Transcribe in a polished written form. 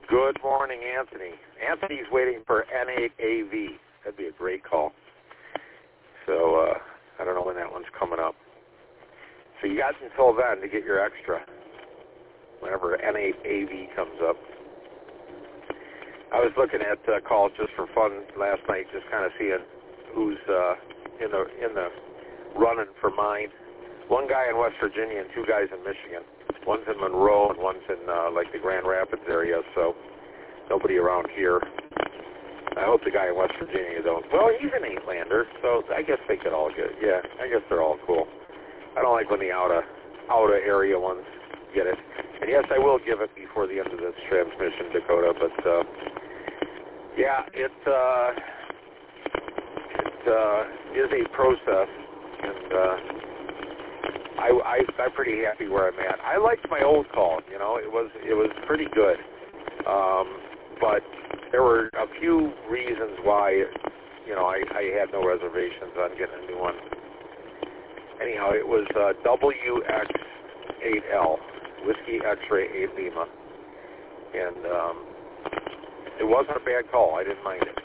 Good morning, Anthony. Anthony's waiting for N8AV. That'd be a great call. So I don't know when that one's coming up. So you got until then to get your extra whenever N8AV comes up. I was looking at calls just for fun last night, just kind of seeing who's in the running for mine. One guy in West Virginia and two guys in Michigan. One's in Monroe and one's in like the Grand Rapids area, so nobody around here. I hope the guy in West Virginia don't. Well, he's an 8-lander, so I guess they could all get it. Yeah, I guess they're all cool. I don't like when the outer area ones get it. And yes, I will give it before the end of this transmission, Dakota, but yeah, it is a process, and I'm pretty happy where I'm at. I liked my old call, you know, it was pretty good, but there were a few reasons why, you know, I had no reservations on getting a new one. Anyhow, it was WX8L, Whiskey X-Ray 8 Lima, and it wasn't a bad call. I didn't mind it.